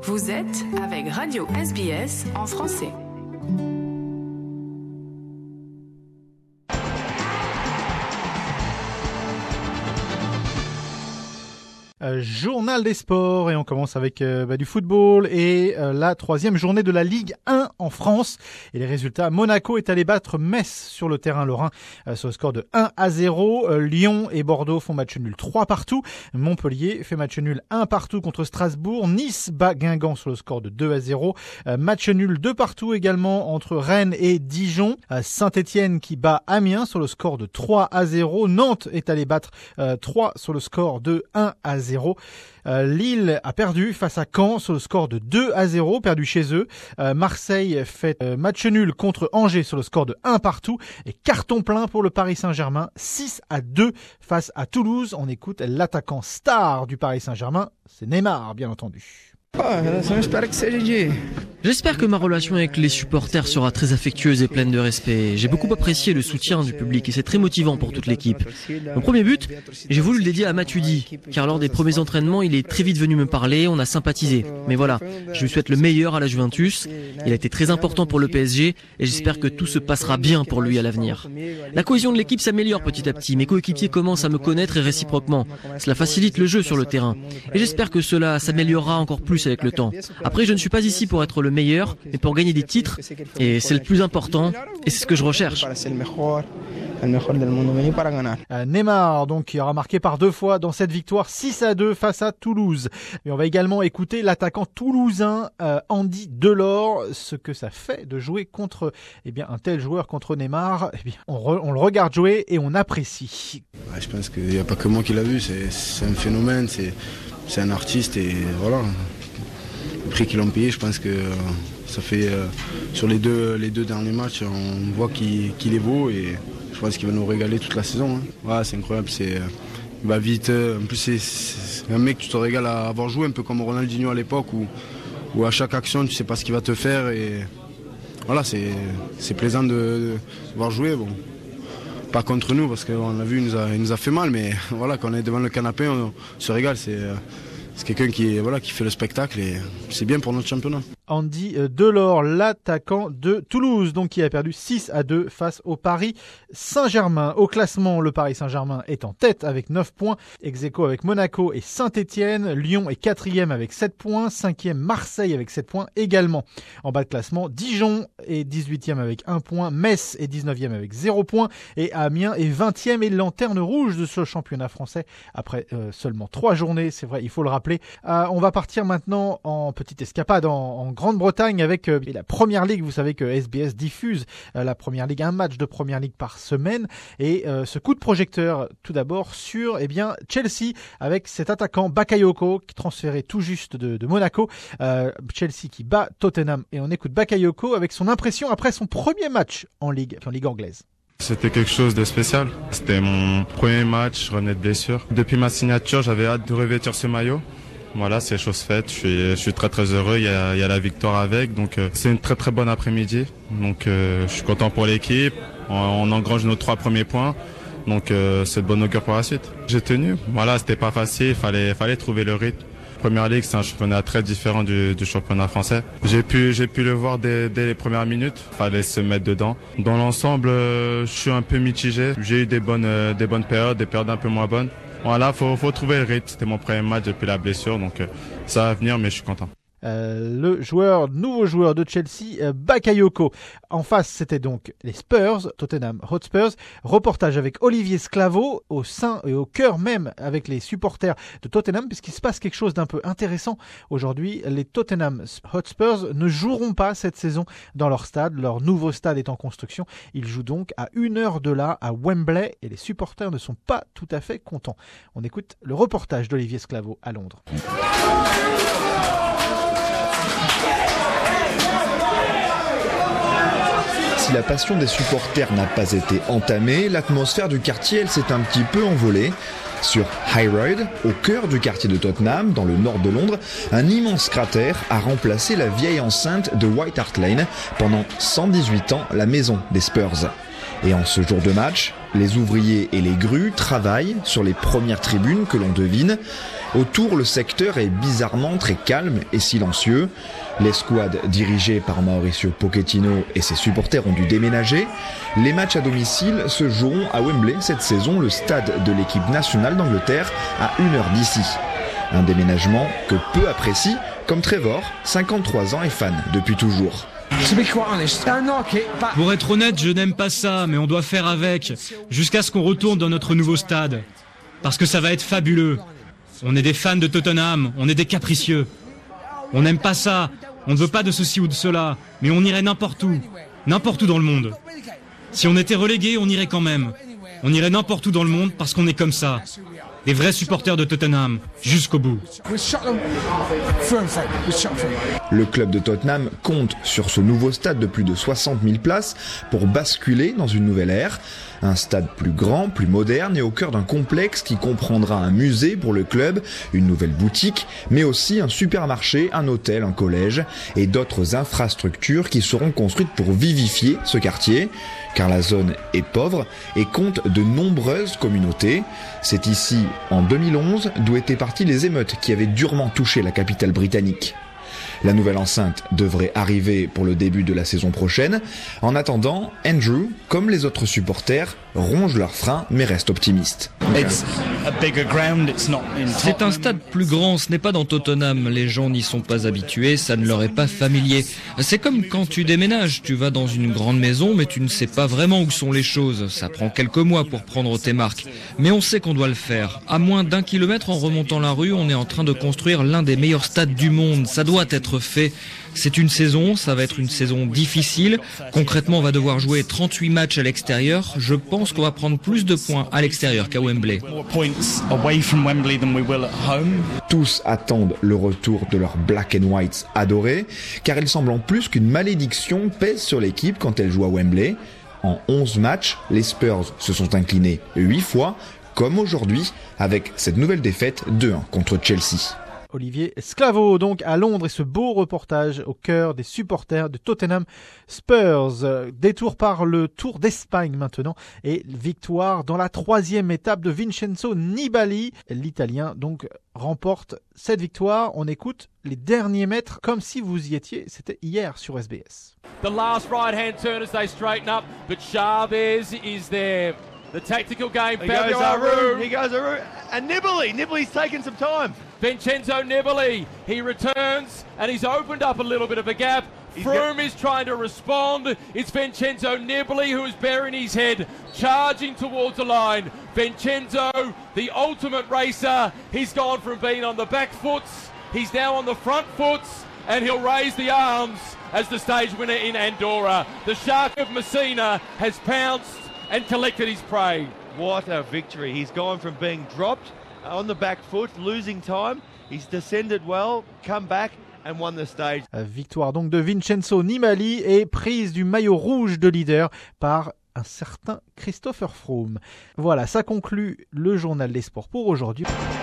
Vous êtes avec Radio SBS en français. Journal des sports et on commence avec du football et la troisième journée de la Ligue 1 en France et les résultats. Monaco est allé battre Metz sur le terrain lorrain sur le score de 1-0. Lyon et Bordeaux font match nul 3-3. Montpellier fait match nul 1-1 contre Strasbourg. Nice bat Guingamp sur le score de 2-0. Match nul 2-2 également entre Rennes et Dijon. Saint-Etienne qui bat Amiens sur le score de 3-0. Nantes est allé battre 3 sur le score de 1-0. Lille a perdu face à Caen sur le score de 2-0, perdu chez eux. Marseille fait match nul contre Angers sur le score de 1-1 et carton plein pour le Paris Saint-Germain, 6-2 face à Toulouse. On écoute l'attaquant star du Paris Saint-Germain, c'est Neymar bien entendu. J'espère que ma relation avec les supporters sera très affectueuse et pleine de respect. J'ai beaucoup apprécié le soutien du public et c'est très motivant pour toute l'équipe. Mon premier but, j'ai voulu le dédier à Matuidi, car lors des premiers entraînements, il est très vite venu me parler, on a sympathisé. Mais voilà, je lui souhaite le meilleur à la Juventus. Il a été très important pour le PSG et j'espère que tout se passera bien pour lui à l'avenir. La cohésion de l'équipe s'améliore petit à petit. Mes coéquipiers commencent à me connaître et réciproquement. Cela facilite le jeu sur le terrain. Et j'espère que cela s'améliorera encore plus avec le temps. Après, je ne suis pas ici pour être le meilleur, mais pour gagner des titres, et c'est le plus important, et c'est ce que je recherche. Neymar, donc, qui aura marqué par 2 fois dans cette victoire 6-2 face à Toulouse. Et on va également écouter l'attaquant toulousain Andy Delors, ce que ça fait de jouer contre un tel joueur contre Neymar. On le regarde jouer et on apprécie. Ouais, je pense qu'il n'y a pas que moi qui l'a vu, c'est un phénomène, c'est un artiste et voilà. Le prix qu'ils l'ont payé, je pense que ça fait sur les deux derniers matchs, on voit qu'il est beau et je pense qu'il va nous régaler toute la saison. Ouais, c'est incroyable, il va vite. En plus, c'est un mec que tu te régales à avoir joué, un peu comme Ronaldinho à l'époque où à chaque action tu sais pas ce qu'il va te faire et voilà, c'est plaisant de voir jouer. Bon, pas contre nous parce qu'on l'a vu, il nous a fait mal, mais voilà, quand on est devant le canapé, on se régale. C'est quelqu'un qui fait le spectacle et c'est bien pour notre championnat. Andy Delors, l'attaquant de Toulouse, donc qui a perdu 6-2 face au Paris Saint-Germain. Au classement, le Paris Saint-Germain est en tête avec 9 points, ex-aequo avec Monaco et Saint-Etienne. Lyon est 4e avec 7 points, 5e Marseille avec 7 points également. En bas de classement, Dijon est 18e avec 1 point, Metz est 19e avec 0 points et Amiens est 20e et lanterne rouge de ce championnat français après seulement 3 journées, c'est vrai, il faut le rappeler. On va partir maintenant en petite escapade en Grande-Bretagne avec la Première Ligue. Vous savez que SBS diffuse la Première Ligue, un match de Première Ligue par semaine. Et ce coup de projecteur, tout d'abord, sur Chelsea avec cet attaquant Bakayoko qui est transféré tout juste de Monaco. Chelsea qui bat Tottenham. Et on écoute Bakayoko avec son impression après son premier match en Ligue anglaise. C'était quelque chose de spécial. C'était mon premier match, je revenais de blessure. Depuis ma signature, j'avais hâte de revêtir ce maillot. Voilà, c'est chose faite. Je suis très très heureux. Il y a la victoire avec, donc c'est une très très bonne après-midi. Donc je suis content pour l'équipe. On engrange nos 3 premiers points. Donc c'est de bonne augure pour la suite. J'ai tenu. Voilà, c'était pas facile. Fallait trouver le rythme. Première Ligue, c'est un championnat très différent du championnat français. J'ai pu le voir dès les premières minutes. Fallait se mettre dedans. Dans l'ensemble, je suis un peu mitigé. J'ai eu des bonnes périodes, des périodes un peu moins bonnes. Voilà, faut trouver le rythme. C'était mon premier match depuis la blessure, donc ça va venir, mais je suis content. Le nouveau joueur de Chelsea, Bakayoko. En face, c'était donc les Spurs, Tottenham Hotspurs. Reportage avec Olivier Sclavo au sein et au cœur même avec les supporters de Tottenham, puisqu'il se passe quelque chose d'un peu intéressant. Aujourd'hui, les Tottenham Hotspurs ne joueront pas cette saison dans leur stade. Leur nouveau stade est en construction. Ils jouent donc à 1 heure de là, à Wembley, et les supporters ne sont pas tout à fait contents. On écoute le reportage d'Olivier Sclavo à Londres. Si la passion des supporters n'a pas été entamée, l'atmosphère du quartier, elle s'est un petit peu envolée. Sur High Road, au cœur du quartier de Tottenham, dans le nord de Londres, un immense cratère a remplacé la vieille enceinte de White Hart Lane, pendant 118 ans la maison des Spurs. Et en ce jour de match, les ouvriers et les grues travaillent sur les premières tribunes que l'on devine. Autour, le secteur est bizarrement très calme et silencieux. L'escouade dirigée par Mauricio Pochettino et ses supporters ont dû déménager. Les matchs à domicile se joueront à Wembley cette saison, le stade de l'équipe nationale d'Angleterre, à 1 heure d'ici. Un déménagement que peu apprécient, comme Trevor, 53 ans et fan depuis toujours. Pour être honnête, je n'aime pas ça, mais on doit faire avec, jusqu'à ce qu'on retourne dans notre nouveau stade. Parce que ça va être fabuleux. On est des fans de Tottenham, on est des capricieux. On n'aime pas ça, on ne veut pas de ceci ou de cela, mais on irait n'importe où dans le monde. Si on était relégué, on irait quand même. On irait n'importe où dans le monde parce qu'on est comme ça. Des vrais supporters de Tottenham, jusqu'au bout. Le club de Tottenham compte sur ce nouveau stade de plus de 60 000 places pour basculer dans une nouvelle ère. Un stade plus grand, plus moderne et au cœur d'un complexe qui comprendra un musée pour le club, une nouvelle boutique, mais aussi un supermarché, un hôtel, un collège et d'autres infrastructures qui seront construites pour vivifier ce quartier. Car la zone est pauvre et compte de nombreuses communautés. C'est ici, en 2011, d'où étaient parties les émeutes qui avaient durement touché la capitale britannique. La nouvelle enceinte devrait arriver pour le début de la saison prochaine. En attendant, Andrew, comme les autres supporters, ronge leurs freins mais reste optimiste. C'est un stade plus grand, ce n'est pas dans Tottenham. Les gens n'y sont pas habitués, ça ne leur est pas familier. C'est comme quand tu déménages, tu vas dans une grande maison mais tu ne sais pas vraiment où sont les choses. Ça prend quelques mois pour prendre tes marques. Mais on sait qu'on doit le faire. À moins d'1 kilomètre en remontant la rue, on est en train de construire l'un des meilleurs stades du monde. Ça doit être fait. C'est une saison, ça va être une saison difficile. Concrètement, on va devoir jouer 38 matchs à l'extérieur. Je pense qu'on va prendre plus de points à l'extérieur qu'à Wembley. Tous attendent le retour de leurs Black and Whites adorés, car il semble en plus qu'une malédiction pèse sur l'équipe quand elle joue à Wembley. En 11 matchs, les Spurs se sont inclinés 8 fois, comme aujourd'hui, avec cette nouvelle défaite 2-1 contre Chelsea. Olivier Sclavo, donc à Londres, et ce beau reportage au cœur des supporters de Tottenham Spurs. Détour par le Tour d'Espagne maintenant, et victoire dans la 3e étape de Vincenzo Nibali. L'Italien donc remporte cette victoire. On écoute les derniers mètres comme si vous y étiez, c'était hier sur SBS. The last right-hand turn as they straighten up, but Chavez is there. The tactical game, Fabio Aru. He goes Aru. And Nibali's taken some time. Vincenzo Nibali, he returns and he's opened up a little bit of a gap. Froome is trying to respond. It's Vincenzo Nibali who is burying his head, charging towards the line. Vincenzo, the ultimate racer, he's gone from being on the back foots, he's now on the front foots, and he'll raise the arms as the stage winner in Andorra. The Shark of Messina has pounced and collected his prey. What a victory. He's gone from being dropped on the back foot, losing time. He's descended well, come back and won the stage. Victoire donc de Vincenzo Nibali et prise du maillot rouge de leader par un certain Christopher Froome. Voilà, ça conclut le journal des sports pour aujourd'hui.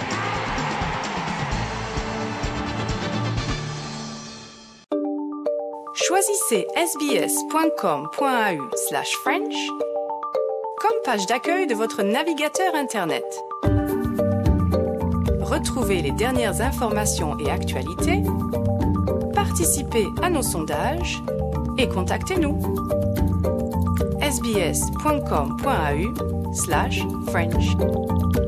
Choisissez sbs.com.au/French comme page d'accueil de votre navigateur Internet. Retrouvez les dernières informations et actualités, participez à nos sondages et contactez-nous. sbs.com.au/French